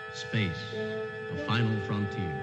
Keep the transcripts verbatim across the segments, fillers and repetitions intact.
Space, the final frontier.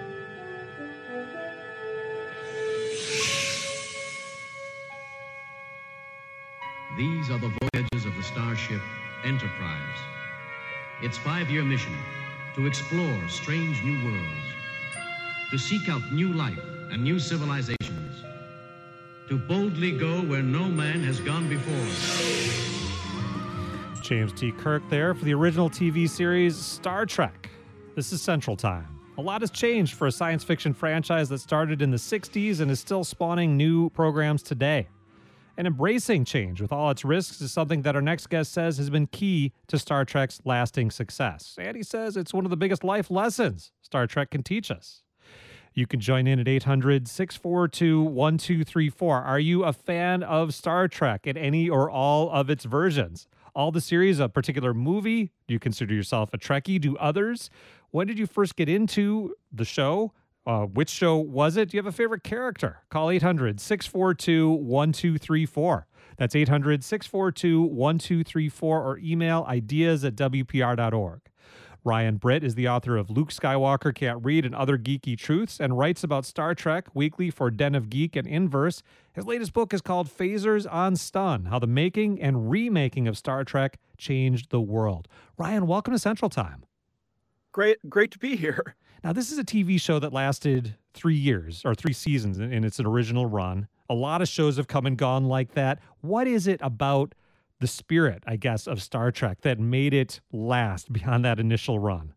These are the voyages of the starship Enterprise. Its five-year mission, to explore strange new worlds, to seek out new life and new civilizations, to boldly go where no man has gone before. James T. Kirk there for the original T V series Star Trek. This is Central Time. A lot has changed for a science fiction franchise that started in the sixties and is still spawning new programs today. And embracing change with all its risks is something that our next guest says has been key to Star Trek's lasting success. And he says it's one of the biggest life lessons Star Trek can teach us. You can join in at eight hundred, six four two, one two three four. Are you a fan of Star Trek in any or all of its versions? All the series, a particular movie? Do you consider yourself a Trekkie? Do others? When did you first get into the show? Uh, which show was it? Do you have a favorite character? Call eight hundred, six four two, one two three four. That's eight hundred, six four two, one two three four, or email ideas at w p r dot org. Ryan Britt is the author of Luke Skywalker Can't Read and Other Geeky Truths and writes about Star Trek weekly for Den of Geek and Inverse. His latest book is called Phasers on Stun, How the Making and Remaking of Star Trek Changed the World. Ryan, welcome to Central Time. Great, great to be here. Now, this is a T V show that lasted three years or three seasons in, in its original run. A lot of shows have come and gone like that. What is it about the spirit, I guess, of Star Trek that made it last beyond that initial run?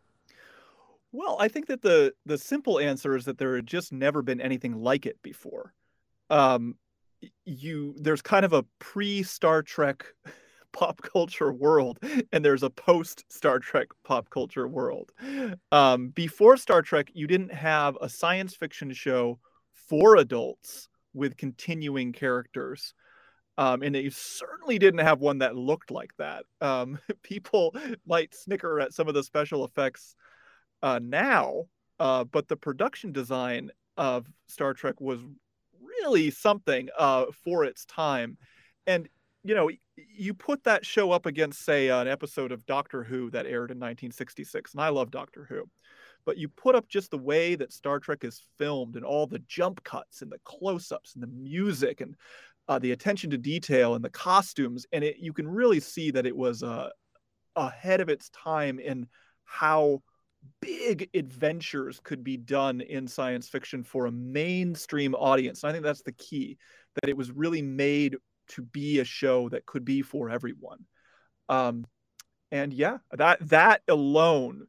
Well, I think that the the simple answer is that there had just never been anything like it before. Um, you there's kind of a pre-Star Trek pop culture world, and there's a post-Star Trek pop culture world. Um, before Star Trek, you didn't have a science fiction show for adults with continuing characters. Um, and you certainly didn't have one that looked like that. Um, people might snicker at some of the special effects uh, now, uh, but the production design of Star Trek was really something uh, for its time. And, you know, you put that show up against, say, an episode of Doctor Who that aired in nineteen sixty-six, and I love Doctor Who. But you put up just the way that Star Trek is filmed and all the jump cuts and the close-ups and the music and Uh, the attention to detail and the costumes, and it, you can really see that it was uh, ahead of its time in how big adventures could be done in science fiction for a mainstream audience. And I think that's the key, that it was really made to be a show that could be for everyone. Um, and yeah, that that alone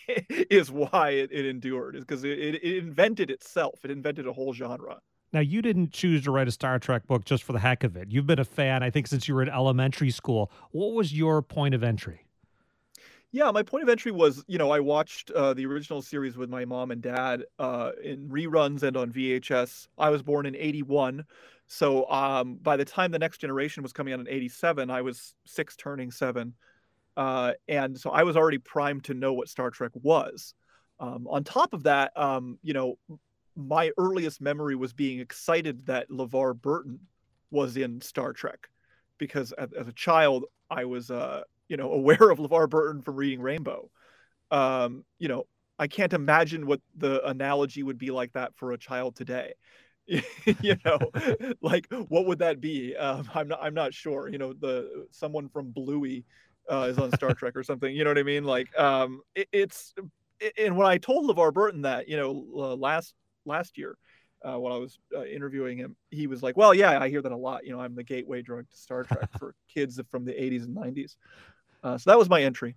is why it, it endured, is because it, it, it invented itself. It invented a whole genre. Now, you didn't choose to write a Star Trek book just for the heck of it. You've been a fan, I think, since you were in elementary school. What was your point of entry? Yeah, my point of entry was, you know, I watched uh, the original series with my mom and dad uh, in reruns and on V H S. I was born in eighty-one. So um, by the time the Next Generation was coming out in eighty-seven, I was six turning seven. Uh, and so I was already primed to know what Star Trek was. Um, on top of that, um, you know, my earliest memory was being excited that LeVar Burton was in Star Trek, because as, as a child, I was, uh, you know, aware of LeVar Burton from reading Rainbow. Um, you know, I can't imagine what the analogy would be like that for a child today. You know, like, what would that be? Um, I'm not, I'm not sure. You know, the someone from Bluey uh, is on Star Trek or something. You know what I mean? Like, um, it, it's, and when I told LeVar Burton that, you know, uh, last last year uh, while I was uh, interviewing him, he was like, well, yeah, I hear that a lot. You know, I'm the gateway drug to Star Trek for kids from the eighties and nineties. Uh, so that was my entry.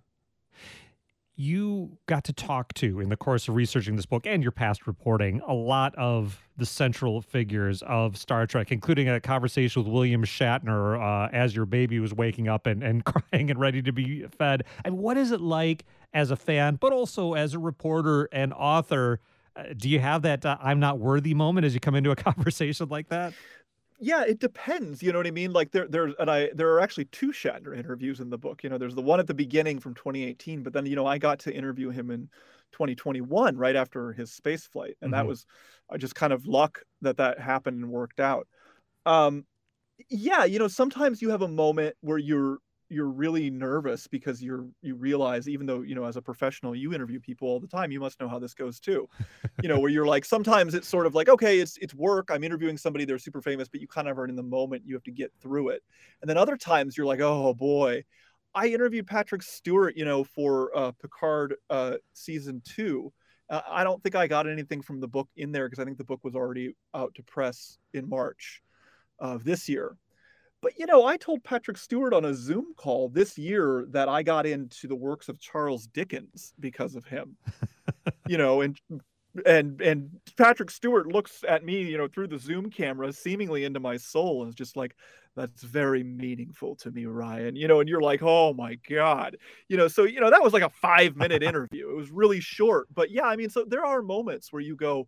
You got to talk to, in the course of researching this book and your past reporting, a lot of the central figures of Star Trek, including a conversation with William Shatner uh, as your baby was waking up and, and crying and ready to be fed. And what is it like as a fan, but also as a reporter and author? Uh, do you have that uh, I'm not worthy moment as you come into a conversation like that? Yeah, it depends. You know what I mean? Like there, there's, and I, there are actually two Shatner interviews in the book. You know, there's the one at the beginning from twenty eighteen, but then, you know, I got to interview him in twenty twenty-one, right after his space flight. And mm-hmm. that was uh, just kind of luck that that happened and worked out. Um, yeah. You know, sometimes you have a moment where you're, you're really nervous because you're you realize, even though, you know, as a professional you interview people all the time, you must know how this goes too. You know, where you're like, sometimes it's sort of like, okay, it's it's work, I'm interviewing somebody, they're super famous, but you kind of are in the moment, you have to get through it. And then other times you're like, oh boy. I interviewed Patrick Stewart, you know, for uh, Picard uh, season two. Uh, I don't think I got anything from the book in there because I think the book was already out to press in March of this year. But, you know, I told Patrick Stewart on a Zoom call this year that I got into the works of Charles Dickens because of him. You know, and and and Patrick Stewart looks at me, you know, through the Zoom camera, seemingly into my soul, and is just like, that's very meaningful to me, Ryan. You know, and you're like, oh my God. You know, so, you know, that was like a five minute interview. It was really short. But yeah, I mean, so there are moments where you go,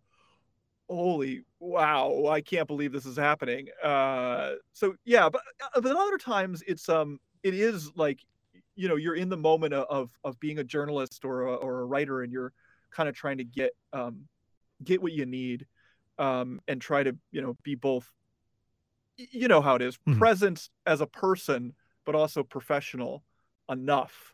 holy wow, I can't believe this is happening. Uh, so yeah, but, but other times it's um it is like, you know, you're in the moment of of being a journalist or a, or a writer, and you're kind of trying to get um get what you need, um and try to, you know, be both, you know how it is, mm-hmm. present as a person, but also professional enough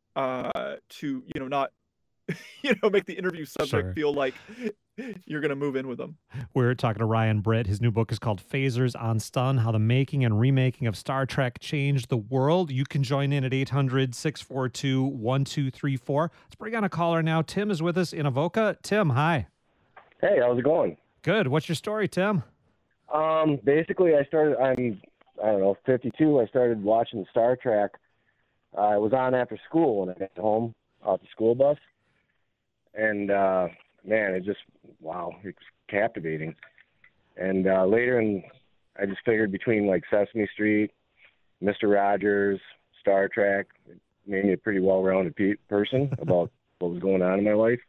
uh to, you know, not you know, make the interview subject sure. feel like you're going to move in with them. We're talking to Ryan Britt. His new book is called Phasers on Stun, How the Making and Remaking of Star Trek Changed the World. You can join in at eight hundred, six four two, one two three four. Let's bring on a caller now. Tim is with us in Avoca. Tim, hi. Hey, how's it going? Good. What's your story, Tim? Um, basically, I started, I'm, I don't know, fifty-two. I started watching Star Trek. Uh, it was on after school when I got home off the school bus. And, uh, man, it just, wow, it's captivating. And uh, later, in, I just figured between like Sesame Street, Mister Rogers, Star Trek, it made me a pretty well-rounded pe- person about what was going on in my life,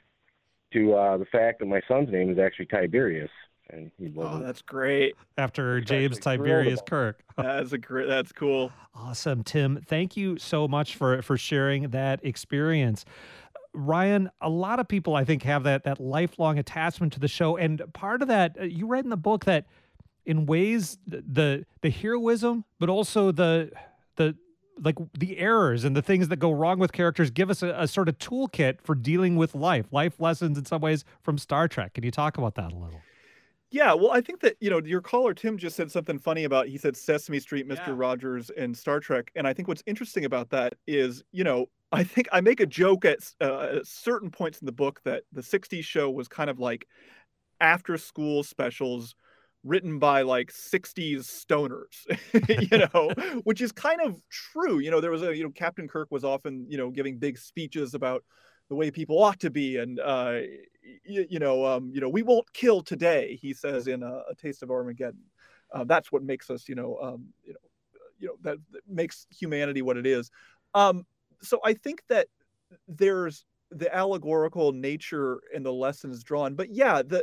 to uh, the fact that my son's name is actually Tiberius. And he oh, that's great. After James Tiberius Kirk. That's a great, that's cool. Awesome, Tim. Thank you so much for, for sharing that experience. Ryan, a lot of people, I think, have that that lifelong attachment to the show. And part of that, you read in the book that in ways the the heroism, but also the the like the errors and the things that go wrong with characters give us a, a sort of toolkit for dealing with life, life lessons in some ways from Star Trek. Can you talk about that a little? Yeah, well, I think that, you know, your caller, Tim, just said something funny about, he said Sesame Street, Mister Yeah. Rogers, and Star Trek. And I think what's interesting about that is, you know, I think I make a joke at, uh, at certain points in the book that the sixties show was kind of like after school specials written by like sixties stoners, you know, which is kind of true. You know, there was a, you know, Captain Kirk was often, you know, giving big speeches about the way people ought to be. And, uh, you, you know, um, you know, we won't kill today, he says in a, a Taste of Armageddon. Uh, that's what makes us, you know, um, you know, you know, that, that makes humanity what it is. Um, so I think that there's the allegorical nature and the lessons drawn, but yeah, the,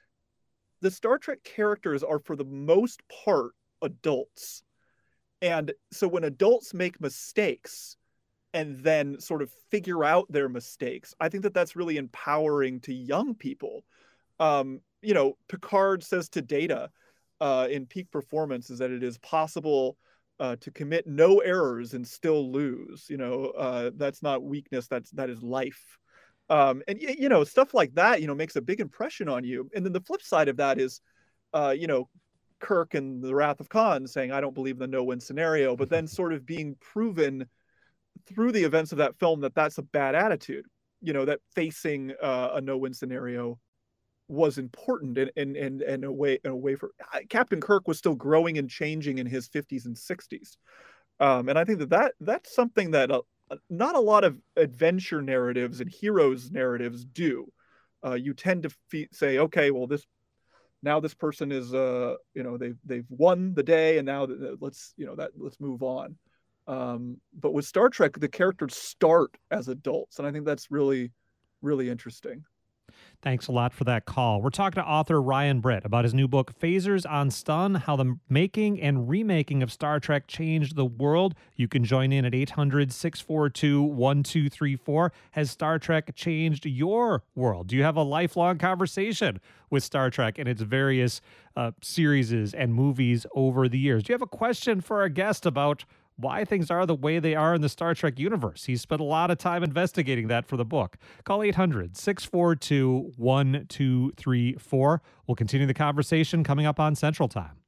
the Star Trek characters are for the most part adults. And so when adults make mistakes and then sort of figure out their mistakes, I think that that's really empowering to young people. Um, you know, Picard says to Data uh, in Peak Performance is that it is possible uh, to commit no errors and still lose. You know, uh, that's not weakness, that's, that is life. Um, and, you know, stuff like that, you know, makes a big impression on you. And then the flip side of that is, uh, you know, Kirk and the Wrath of Khan saying, I don't believe in the no-win scenario, but then sort of being proven through the events of that film that that's a bad attitude, you know, that facing uh, a no-win scenario was important in, in, in, in a way, in a way for Captain Kirk was still growing and changing in his fifties and sixties. Um, and I think that, that that's something that uh, not a lot of adventure narratives and heroes narratives do. Uh, you tend to fe- say, okay, well, this, now this person is, uh, you know, they've, they've won the day and now th- let's, you know, that let's move on. Um, but with Star Trek, the characters start as adults. And I think that's really, really interesting. Thanks a lot for that call. We're talking to author Ryan Britt about his new book, Phasers on Stun, How the Making and Remaking of Star Trek Changed the World. You can join in at eight hundred, six four two, one two three four. Has Star Trek changed your world? Do you have a lifelong conversation with Star Trek and its various uh, series and movies over the years? Do you have a question for our guest about why things are the way they are in the Star Trek universe. He spent a lot of time investigating that for the book. Call eight hundred, six four two, one two three four. We'll continue the conversation coming up on Central Time.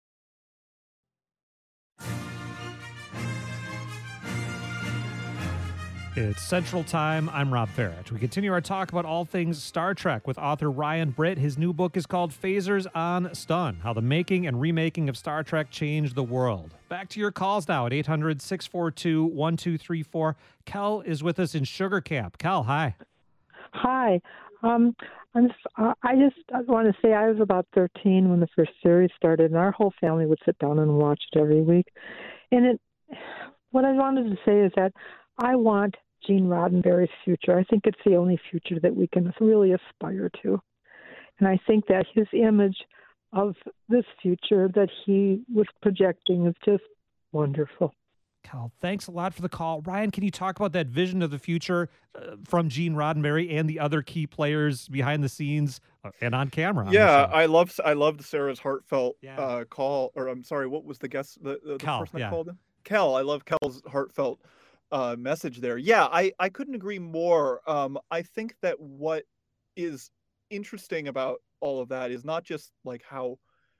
It's Central Time. I'm Rob Farrett. We continue our talk about all things Star Trek with author Ryan Britt. His new book is called Phasers on Stun, How the Making and Remaking of Star Trek Changed the World. Back to your calls now at eight hundred, six four two, one two three four. Kel is with us in Sugar Camp. Kel, hi. Hi. Um, I'm just, uh, I just I want to say I was about thirteen when the first series started, and our whole family would sit down and watch it every week. And it, what I wanted to say is that I want Gene Roddenberry's future. I think it's the only future that we can really aspire to. And I think that his image of this future that he was projecting is just wonderful. Cal, thanks a lot for the call. Ryan, can you talk about that vision of the future uh, from Gene Roddenberry and the other key players behind the scenes uh, and on camera? Yeah, I love I loved Sarah's heartfelt Yeah. uh, call, or I'm sorry, what was the guest, the, the, the Cal, person yeah. that called him? Kel. I love Kel's heartfelt uh, message there. Yeah, I, I couldn't agree more. Um, I think that what is interesting about all of that is not just like how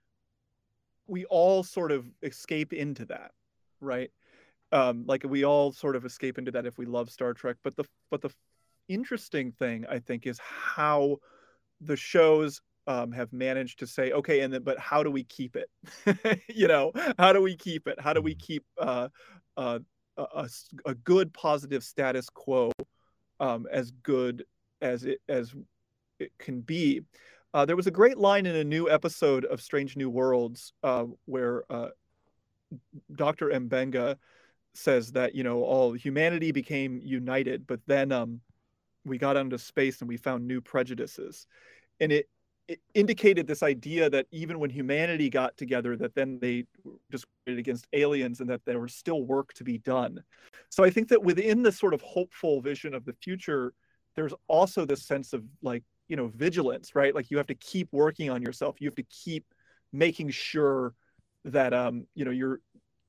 we all sort of escape into that, right? Um, like we all sort of escape into that if we love Star Trek. But the but the interesting thing I think is how the shows um, have managed to say, okay, and then but how do we keep it? you know, how do we keep it? How do we keep uh, uh, a, a good positive status quo um, as good as it as it can be? Uh, there was a great line in a new episode of Strange New Worlds uh, where uh, Doctor Mbenga says that, you know, all humanity became united, but then um, we got into space and we found new prejudices. And it, it indicated this idea that even when humanity got together, that then they discriminated against aliens and that there was still work to be done. So I think that within this sort of hopeful vision of the future, there's also this sense of like, you know, vigilance, right? Like you have to keep working on yourself. You have to keep making sure that, um, you know, you're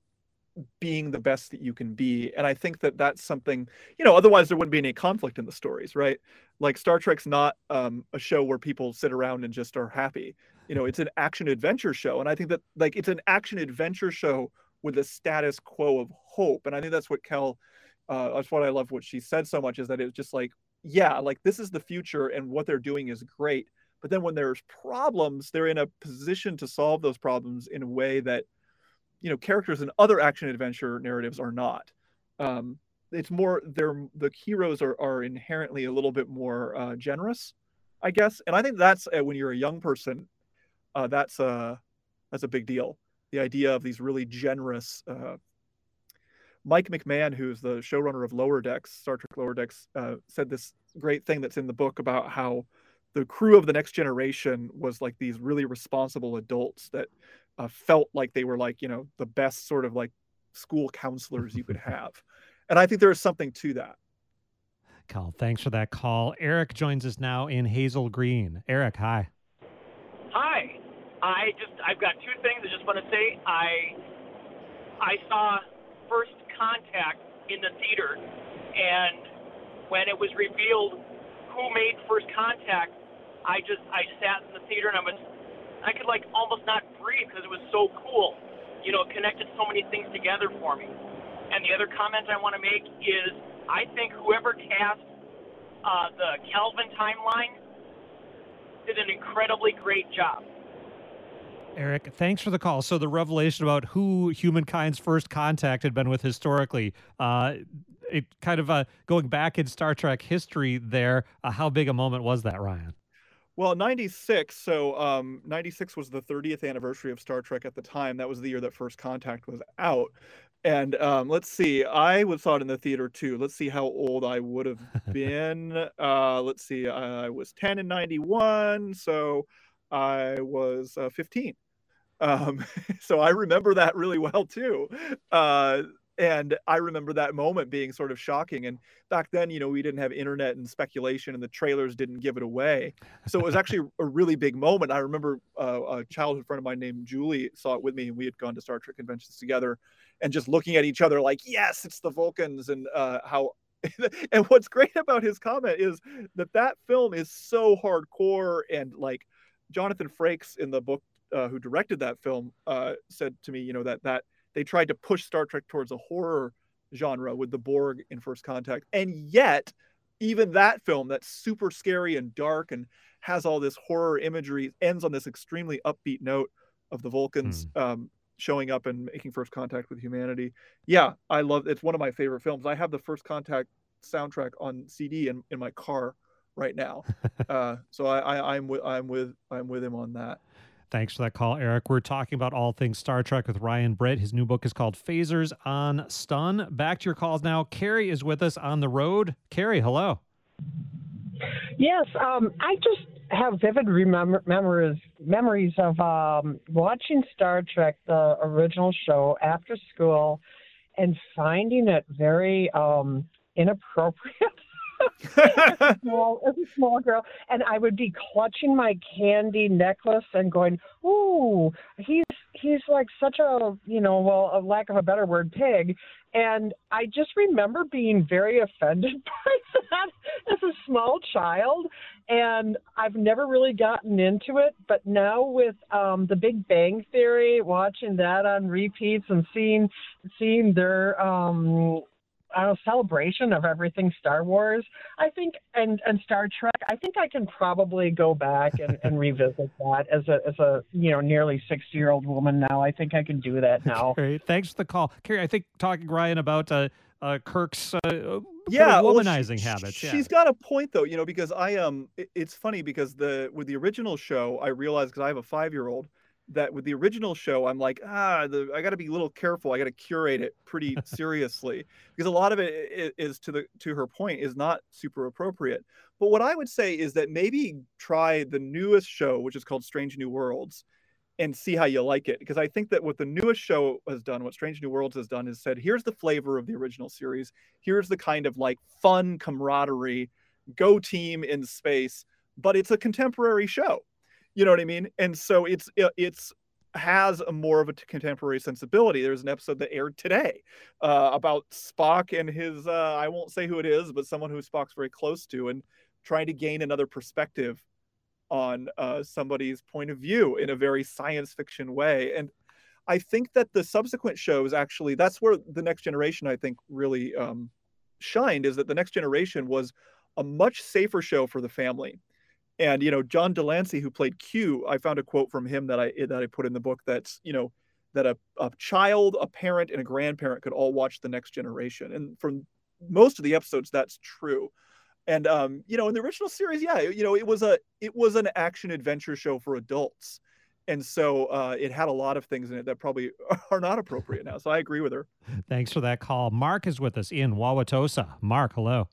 being the best that you can be. And I think that that's something, you know, otherwise there wouldn't be any conflict in the stories, right? Like Star Trek's not um, a show where people sit around and just are happy. You know, it's an action adventure show. And I think that like it's an action adventure show with a status quo of hope. And I think that's what Kel, uh, that's what I love what she said so much, is that it's just like, yeah, like this is the future and what they're doing is great. But then when there's problems, they're in a position to solve those problems in a way that, you know, characters in other action adventure narratives are not. Um, it's more, they're, the heroes are, are inherently a little bit more uh, generous, I guess. And I think that's, uh, when you're a young person, uh, that's, uh, that's a big deal. The idea of these really generous, uh, Mike McMahon, who's the showrunner of Lower Decks, Star Trek Lower Decks, uh, said this great thing that's in the book about how the crew of the Next Generation was like these really responsible adults that uh, felt like they were like, you know, the best sort of like school counselors you could have. And I think there is something to that. Cal, thanks for that call. Eric joins us now in Hazel Green. Eric, hi. Hi. I just, I've got two things I just want to say. I, I saw First Contact in the theater, and when it was revealed who made First Contact, I just, I sat in the theater and I was, I could like almost not breathe because it was so cool. You know, it connected so many things together for me. And the other comment I want to make is I think whoever cast uh, the Kelvin timeline did an incredibly great job. Eric, thanks for the call. So the revelation about who humankind's first contact had been with historically, uh, it kind of uh, going back in Star Trek history there, uh, how big a moment was that, Ryan? Well, ninety-six, so um, ninety-six was the thirtieth anniversary of Star Trek at the time. That was the year that First Contact was out. And um, let's see, I was saw it in the theater too. Let's see how old I would have been. uh, let's see, I was ten in ninety-one, so I was uh, fifteen. Um, so I remember that really well too. Uh, and I remember that moment being sort of shocking. And back then, you know, we didn't have internet and speculation and the trailers didn't give it away. So it was actually a really big moment. I remember uh, a childhood friend of mine named Julie saw it with me and we had gone to Star Trek conventions together. and just looking at each other like, yes, it's the Vulcans, and uh, how. And what's great about his comment is that that film is so hardcore, and like Jonathan Frakes in the book, uh, who directed that film, uh, said to me, you know, that that they tried to push Star Trek towards a horror genre with the Borg in First Contact, and yet even that film that's super scary and dark and has all this horror imagery ends on this extremely upbeat note of the Vulcans mm. um, showing up and making first contact with humanity. Yeah, I love it's one of my favorite films. I have the First Contact soundtrack on C D in, in my car right now. uh, so I, I, I'm with I'm with I'm with him on that. Thanks for that call, Eric. We're talking about all things Star Trek with Ryan Britt. His new book is called Phasers on Stun. Back to your calls now. Carrie is with us on the road. Carrie, hello. Yes, um, I just have vivid remember memories memories of um, watching Star Trek, the original show, after school, and finding it very um, inappropriate. as, a small, as a small girl, and I would be clutching my candy necklace and going, "Ooh, he's he's like such a, you know, well, a lack of a better word, pig." And I just remember being very offended by that as a small child, and I've never really gotten into it. But now with um, the Big Bang Theory, watching that on repeats and seeing seeing their um, I don't know, celebration of everything Star Wars, I think, and, and Star Trek, I think I can probably go back and, and revisit that as a, as a, you know, nearly sixty-year-old woman now. I think I can do that now. Great. Thanks for the call. Carrie, I think talking, Ryan, about uh, uh, Kirk's uh, yeah, womanizing well, she, habits. Yeah. She's got a point, though, you know, because I, um, it, it's funny because the with the original show, I realized, because I have a five-year-old, that with the original show, I'm like, ah, the, I got to be a little careful. I got to curate it pretty seriously, because a lot of it is, to the to her point, is not super appropriate. But what I would say is that maybe try the newest show, which is called Strange New Worlds, and see how you like it. Because I think that what the newest show has done, what Strange New Worlds has done, is said, here's the flavor of the original series. Here's the kind of like fun camaraderie, go team in space, but it's a contemporary show. You know what I mean? And so it's it's has a more of a contemporary sensibility. There's an episode that aired today uh, about Spock and his, uh, I won't say who it is, but someone who Spock's very close to, and trying to gain another perspective on uh, somebody's point of view in a very science fiction way. And I think that the subsequent shows, actually, that's where the Next Generation, I think, really um, shined, is that the Next Generation was a much safer show for the family. And, you know, John Delancey, who played Q, I found a quote from him that I that I put in the book that's, you know, that a, a child, a parent, and a grandparent could all watch The Next Generation. And from most of the episodes, that's true. And, um, you know, in the original series, yeah, you know, it was a it was an action adventure show for adults. And so uh, it had a lot of things in it that probably are not appropriate now. So I agree with her. Thanks for that call. Mark is with us in Wauwatosa. Mark, hello.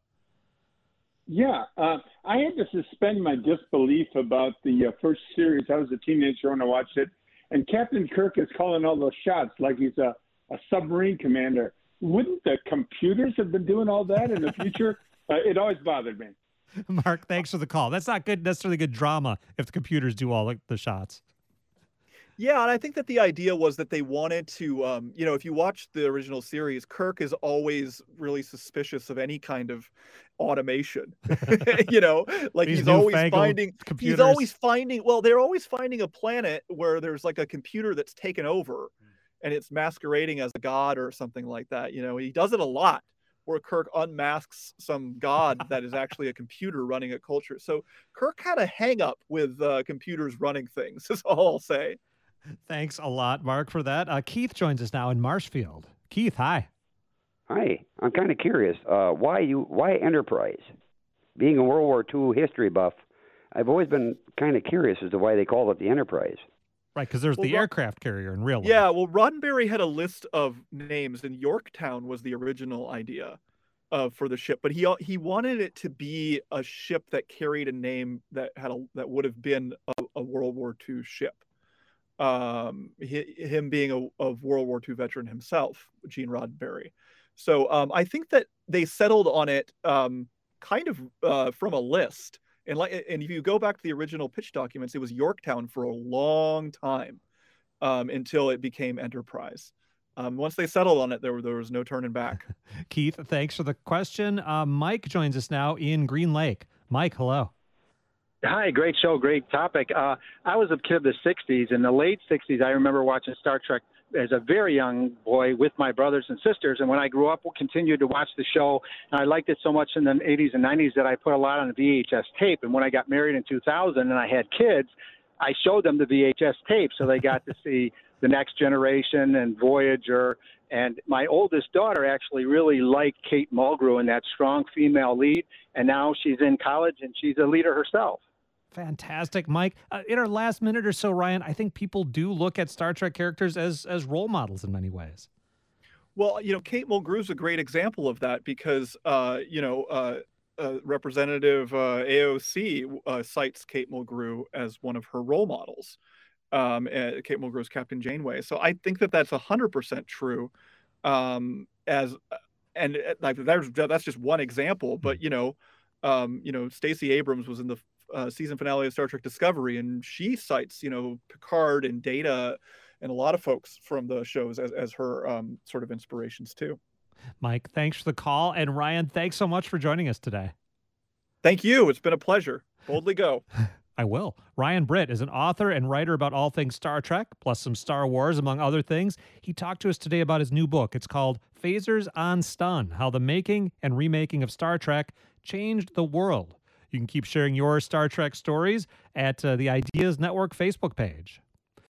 Yeah, uh, I had to suspend my disbelief about the uh, first series. I was a teenager when I watched it, and Captain Kirk is calling all those shots like he's a, a submarine commander. Wouldn't the computers have been doing all that in the future? uh, it always bothered me. Mark, thanks for the call. That's not good, necessarily good drama if the computers do all the shots. Yeah, and I think that the idea was that they wanted to, um, you know, if you watch the original series, Kirk is always really suspicious of any kind of automation. You know, like These he's always finding, computers. he's always finding, well, they're always finding a planet where there's like a computer that's taken over, and it's masquerading as a god or something like that. You know, he does it a lot, where Kirk unmasks some god that is actually a computer running a culture. So Kirk had a hang up with uh, computers running things, is all I'll say. Thanks a lot, Mark, for that. Uh, Keith joins us now in Marshfield. Keith, hi. Hi. I'm kind of curious. Uh, why you? Why Enterprise? Being a World War Two history buff, I've always been kind of curious as to why they called it the Enterprise. Right, because there's well, the Rod- aircraft carrier in real life. Yeah, well, Roddenberry had a list of names, and Yorktown was the original idea uh, for the ship. But he he wanted it to be a ship that carried a name that had a that would have been a, a World War Two ship. Um, he, him being a, a World War Two veteran himself, Gene Roddenberry. So um, I think that they settled on it um, kind of uh, from a list. And like, and if you go back to the original pitch documents, it was Yorktown for a long time um, until it became Enterprise. um, once they settled on it, there, there was no turning back. Keith, thanks for the question. Uh, Mike joins us now in Green Lake. Mike, hello. Hi, great show, great topic. Uh, I was a kid of the sixties. In the late sixties, I remember watching Star Trek as a very young boy with my brothers and sisters. And when I grew up, we continued to watch the show. And I liked it so much in the eighties and nineties that I put a lot on V H S tape. And when I got married in two thousand and I had kids, I showed them the V H S tape so they got to see The Next Generation and Voyager. And my oldest daughter actually really liked Kate Mulgrew in that strong female lead. And now she's in college and she's a leader herself. Fantastic, Mike. Uh, in our last minute or so, Ryan, I think people do look at Star Trek characters as as role models in many ways. Well, you know, Kate Mulgrew is a great example of that because, uh, you know, uh, uh, Representative uh, A O C uh, cites Kate Mulgrew as one of her role models. Um, uh, Kate Mulgrew's Captain Janeway. So I think that that's one hundred percent true. Um, as and uh, like there's that's just one example, but you know, um, you know, Stacey Abrams was in the Uh, season finale of Star Trek Discovery, and she cites, you know, Picard and Data and a lot of folks from the shows as, as her um, sort of inspirations too. Mike, thanks for the call. And Ryan, thanks so much for joining us today. Thank you. It's been a pleasure. Boldly go. I will. Ryan Britt is an author and writer about all things Star Trek, plus some Star Wars, among other things. He talked to us today about his new book. It's called Phasers on Stun, How the Making and Remaking of Star Trek Changed the World. You can keep sharing your Star Trek stories at uh, the Ideas Network Facebook page.